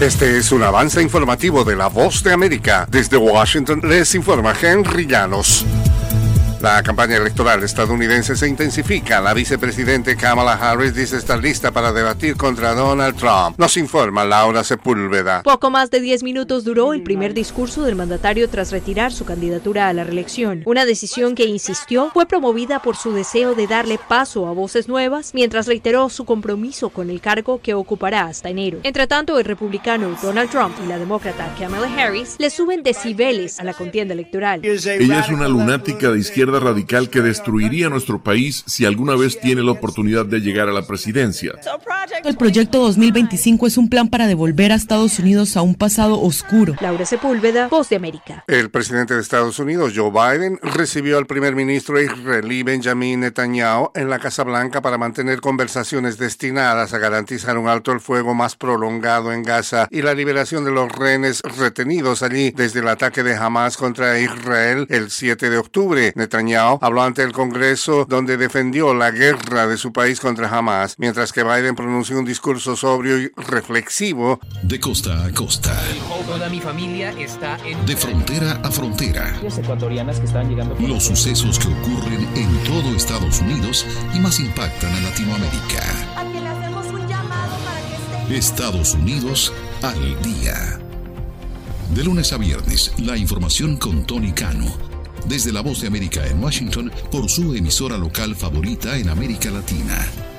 Este es un avance informativo de La Voz de América. Desde Washington les informa Henry Llanos. La campaña electoral estadounidense se intensifica. La vicepresidente Kamala Harris dice estar lista para debatir contra Donald Trump. Nos informa Laura Sepúlveda. Poco más de 10 minutos duró el primer discurso del mandatario tras retirar su candidatura a la reelección. Una decisión que, insistió, fue promovida por su deseo de darle paso a voces nuevas, mientras reiteró su compromiso con el cargo que ocupará hasta enero. Entre tanto, el republicano Donald Trump y la demócrata Kamala Harris le suben decibeles a la contienda electoral. Ella es una lunática de izquierda radical que destruiría nuestro país si alguna vez tiene la oportunidad de llegar a la presidencia. El proyecto 2025 es un plan para devolver a Estados Unidos a un pasado oscuro. Laura Sepúlveda, Voz de América. El presidente de Estados Unidos, Joe Biden, recibió al primer ministro israelí Benjamin Netanyahu en la Casa Blanca para mantener conversaciones destinadas a garantizar un alto el fuego más prolongado en Gaza y la liberación de los rehenes retenidos allí desde el ataque de Hamas contra Israel el 7 de octubre. Netanyahu habló ante el Congreso donde defendió la guerra de su país contra Hamas, mientras que Biden pronunció un discurso sobrio y reflexivo. De costa a costa. Toda mi familia está en... De frontera a frontera. Ecuatorianas que están llegando... Los sucesos que ocurren en todo Estados Unidos y más impactan a Latinoamérica. A que le hacemos un llamado para que esté... Estados Unidos al día. De lunes a viernes, la información con Tony Cano. Desde La Voz de América en Washington, por su emisora local favorita en América Latina.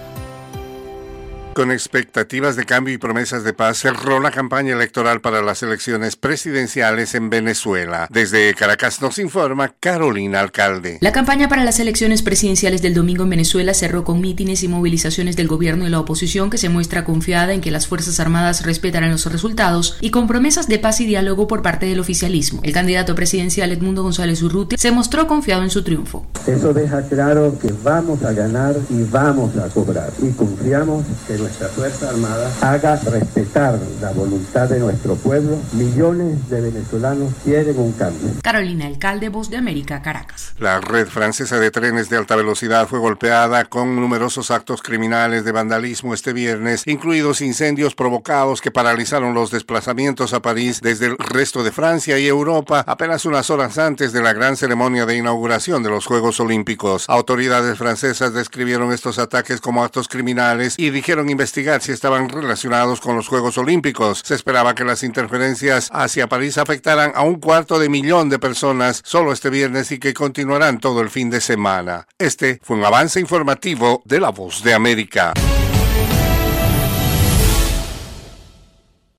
Con expectativas de cambio y promesas de paz, cerró la campaña electoral para las elecciones presidenciales en Venezuela. Desde Caracas nos informa Carolina Alcalde. La campaña para las elecciones presidenciales del domingo en Venezuela cerró con mítines y movilizaciones del gobierno y la oposición, que se muestra confiada en que las Fuerzas Armadas respetarán los resultados, y con promesas de paz y diálogo por parte del oficialismo. El candidato presidencial Edmundo González Urrutia se mostró confiado en su triunfo. Eso deja claro que vamos a ganar y vamos a cobrar, y confiamos que nuestra Fuerza Armada haga respetar la voluntad de nuestro pueblo. Millones de venezolanos quieren un cambio. Carolina Alcalde, Voz de América, Caracas. La red francesa de trenes de alta velocidad fue golpeada con numerosos actos criminales de vandalismo este viernes, incluidos incendios provocados que paralizaron los desplazamientos a París desde el resto de Francia y Europa apenas unas horas antes de la gran ceremonia de inauguración de los Juegos Olímpicos. Autoridades francesas describieron estos ataques como actos criminales y dijeron investigar si estaban relacionados con los Juegos Olímpicos. Se esperaba que las interferencias hacia París afectaran a 250,000 de personas solo este viernes y que continuarán todo el fin de semana. Este fue un avance informativo de La Voz de América.